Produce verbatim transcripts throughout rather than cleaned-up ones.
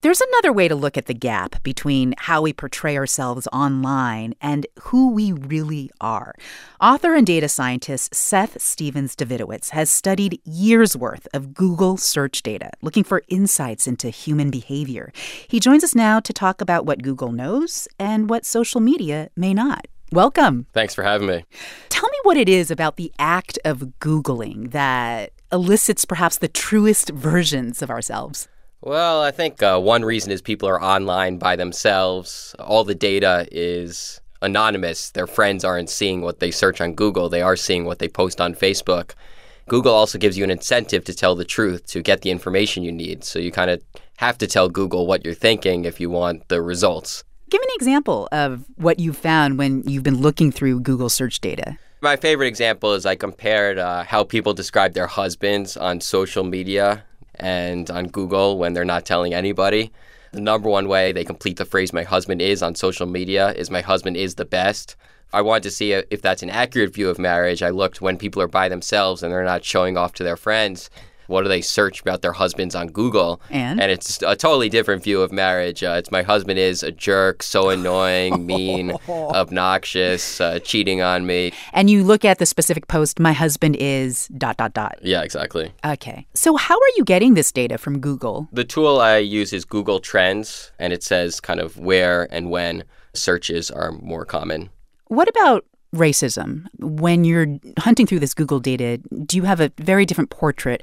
There's another way to look at the gap between how we portray ourselves online and who we really are. Author and data scientist Seth Stephens-Davidowitz has studied years' worth of Google search data, looking for insights into human behavior. He joins us now to talk about what Google knows and what social media may not. Welcome. Thanks for having me. Tell me what it is about the act of Googling that elicits perhaps the truest versions of ourselves. Well, I think uh, one reason is people are online by themselves. All the data is anonymous. Their friends aren't seeing what they search on Google. They are seeing what they post on Facebook. Google also gives you an incentive to tell the truth, to get the information you need. So you kind of have to tell Google what you're thinking if you want the results. Give me an example of what you found when you've been looking through Google search data. My favorite example is I compared uh, how people describe their husbands on social media and on Google when they're not telling anybody. The number one way they complete the phrase "my husband is" on social media is "my husband is the best." I wanted to see if that's an accurate view of marriage. I looked when people are by themselves and they're not showing off to their friends. What do they search about their husbands on Google? And? And it's a totally different view of marriage. Uh, it's "my husband is a jerk, so annoying, mean, obnoxious, uh, cheating on me." And you look at the specific post, "my husband is dot, dot, dot." Yeah, exactly. Okay. So how are you getting this data from Google? The tool I use is Google Trends, and it says kind of where and when searches are more common. What about racism? When you're hunting through this Google data, do you have a very different portrait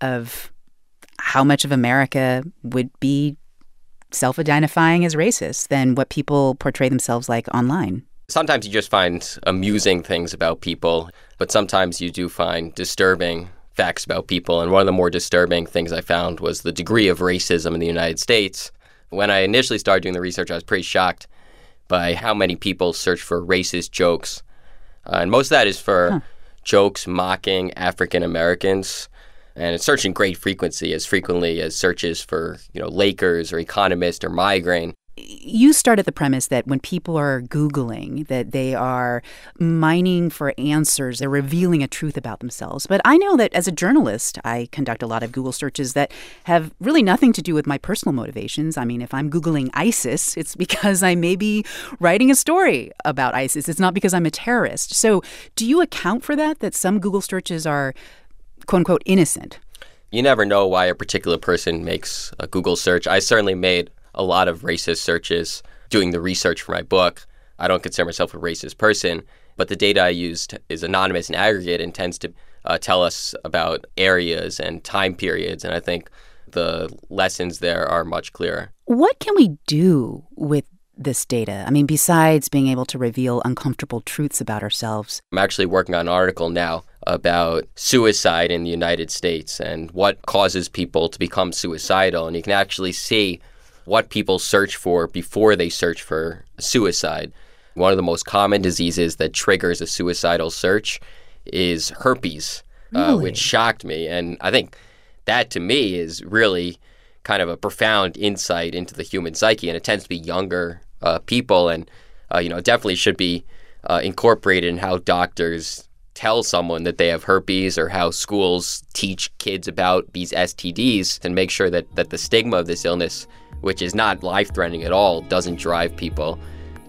of how much of America would be self-identifying as racist than what people portray themselves like online? Sometimes you just find amusing things about people, but sometimes you do find disturbing facts about people. And one of the more disturbing things I found was the degree of racism in the United States. When I initially started doing the research, I was pretty shocked by how many people search for racist jokes. Uh, and most of that is for huh. jokes mocking African Americans. And it's searching great frequency, as frequently as searches for, you know, Lakers or Economist or migraine. You start at the premise that when people are Googling, that they are mining for answers, they're revealing a truth about themselves. But I know that as a journalist, I conduct a lot of Google searches that have really nothing to do with my personal motivations. I mean, if I'm Googling ISIS, it's because I may be writing a story about ISIS. It's not because I'm a terrorist. So do you account for that, that some Google searches are, quote unquote, innocent? You never know why a particular person makes a Google search. I certainly made a lot of racist searches doing the research for my book. I don't consider myself a racist person, but the data I used is anonymous and aggregate and tends to uh, tell us about areas and time periods. And I think the lessons there are much clearer. What can we do with this data? I mean, besides being able to reveal uncomfortable truths about ourselves. I'm actually working on an article now about suicide in the United States and what causes people to become suicidal. And you can actually see what people search for before they search for suicide. One of the most common diseases that triggers a suicidal search is herpes, really? uh, which shocked me. And I think that, to me, is really kind of a profound insight into the human psyche. And it tends to be younger uh, people and, uh, you know, definitely should be uh, incorporated in how doctors tell someone that they have herpes or how schools teach kids about these S T Ds and make sure that, that the stigma of this illness, which is not life-threatening at all, doesn't drive people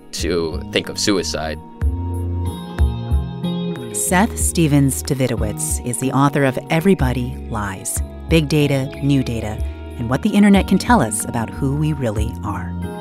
to think of suicide. Seth Stephens-Davidowitz is the author of Everybody Lies: Big Data, New Data, and What the Internet Can Tell Us About Who We Really Are.